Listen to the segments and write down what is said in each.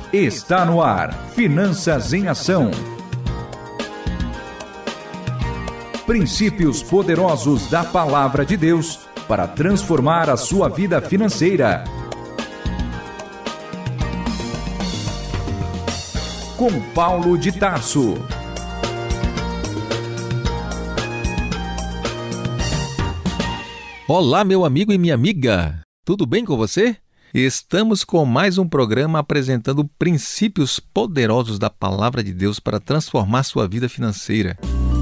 Está no ar, Finanças em Ação. Princípios poderosos da Palavra de Deus para transformar a sua vida financeira. Com Paulo de Tarso. Olá, meu amigo e minha amiga. Tudo bem com você? Estamos com mais um programa apresentando princípios poderosos da Palavra de Deus para transformar sua vida financeira.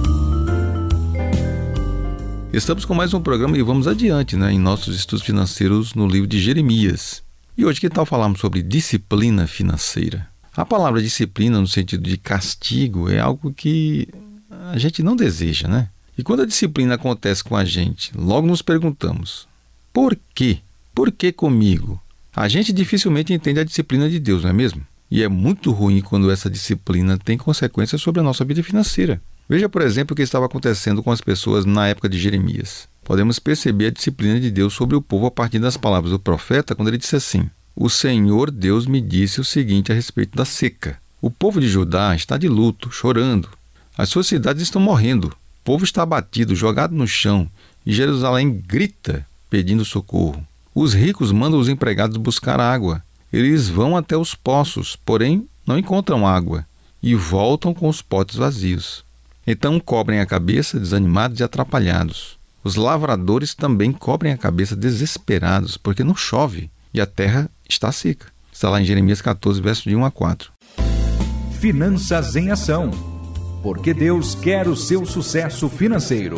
Estamos com mais um programa e vamos adiante, em nossos estudos financeiros no livro de Jeremias. E hoje, que tal falarmos sobre disciplina financeira? A palavra disciplina, no sentido de castigo, é algo que a gente não deseja, E quando a disciplina acontece com a gente, logo nos perguntamos, por quê? Por que comigo? A gente dificilmente entende a disciplina de Deus, não é mesmo? E é muito ruim quando essa disciplina tem consequências sobre a nossa vida financeira. Veja, por exemplo, o que estava acontecendo com as pessoas na época de Jeremias. Podemos perceber a disciplina de Deus sobre o povo a partir das palavras do profeta, quando ele disse assim: O Senhor Deus me disse o seguinte a respeito da seca. O povo de Judá está de luto, chorando. As suas cidades estão morrendo. O povo está abatido, jogado no chão, e Jerusalém grita, pedindo socorro. Os ricos mandam os empregados buscar água. Eles vão até os poços, porém não encontram água, e voltam com os potes vazios. Então cobrem a cabeça, desanimados e atrapalhados. Os lavradores também cobrem a cabeça, desesperados, porque não chove, e a terra está seca. Está lá em Jeremias 14, versos de 1 a 4. Finanças em Ação. Porque Deus quer o seu sucesso financeiro.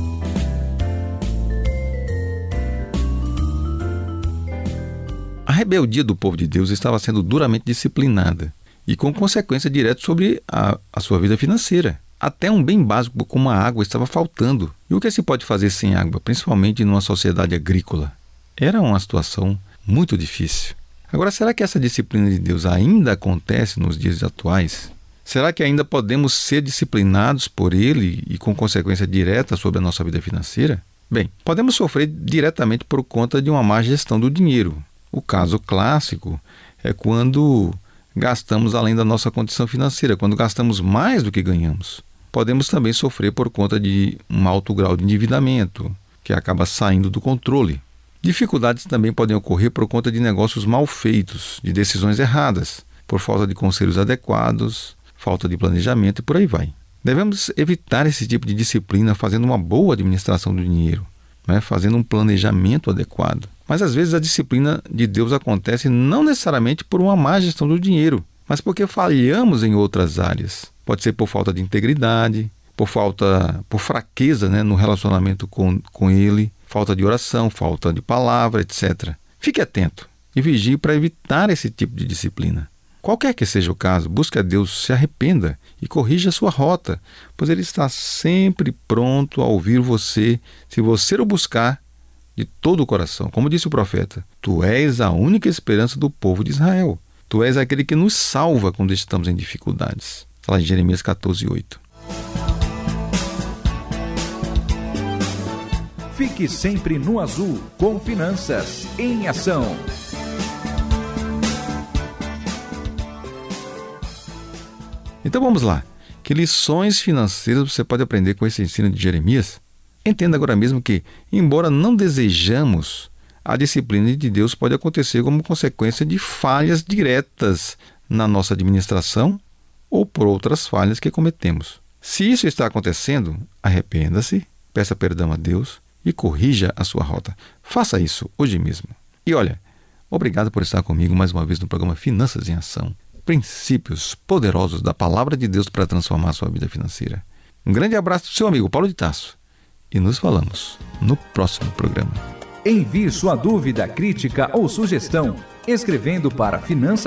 A rebeldia do povo de Deus estava sendo duramente disciplinada e com consequência direta sobre a sua vida financeira. Até um bem básico como a água estava faltando. E o que se pode fazer sem água, principalmente numa sociedade agrícola? Era uma situação muito difícil. Agora, será que essa disciplina de Deus ainda acontece nos dias atuais? Será que ainda podemos ser disciplinados por Ele e com consequência direta sobre a nossa vida financeira? Bem, podemos sofrer diretamente por conta de uma má gestão do dinheiro. O caso clássico é quando gastamos além da nossa condição financeira, quando gastamos mais do que ganhamos. Podemos também sofrer por conta de um alto grau de endividamento, que acaba saindo do controle. Dificuldades também podem ocorrer por conta de negócios mal feitos, de decisões erradas, por falta de conselhos adequados, falta de planejamento e por aí vai. Devemos evitar esse tipo de disciplina fazendo uma boa administração do dinheiro, fazendo um planejamento adequado. Mas às vezes a disciplina de Deus acontece não necessariamente por uma má gestão do dinheiro, mas porque falhamos em outras áreas. Pode ser por falta de integridade, por fraqueza no relacionamento com Ele, falta de oração, falta de palavra, etc. Fique atento e vigie para evitar esse tipo de disciplina. Qualquer que seja o caso, busque a Deus, se arrependa e corrija a sua rota, pois Ele está sempre pronto a ouvir você, se você o buscar de todo o coração. Como disse o profeta, Tu és a única esperança do povo de Israel. Tu és aquele que nos salva quando estamos em dificuldades. Está lá em Jeremias 14, 8. Fique sempre no azul com Finanças em Ação. Então vamos lá. Que lições financeiras você pode aprender com esse ensino de Jeremias? Entenda agora mesmo que, embora não desejamos, a disciplina de Deus pode acontecer como consequência de falhas diretas na nossa administração ou por outras falhas que cometemos. Se isso está acontecendo, arrependa-se, peça perdão a Deus e corrija a sua rota. Faça isso hoje mesmo. E olha, obrigado por estar comigo mais uma vez no programa Finanças em Ação. Princípios poderosos da Palavra de Deus para transformar a sua vida financeira. Um grande abraço do seu amigo Paulo de Tarso. E nos falamos no próximo programa. Envie sua dúvida, crítica ou sugestão escrevendo para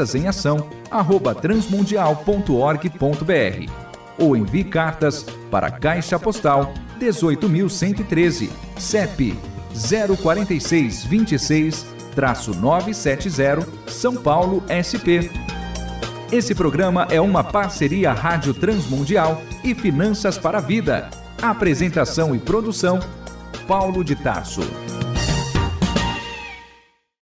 finançasemAção@transmundial.org.br ou envie cartas para a Caixa Postal 18.113, CEP 04626-970, São Paulo, SP. Esse programa é uma parceria Rádio Transmundial e Finanças para a Vida. Apresentação e produção, Paulo de Tarso.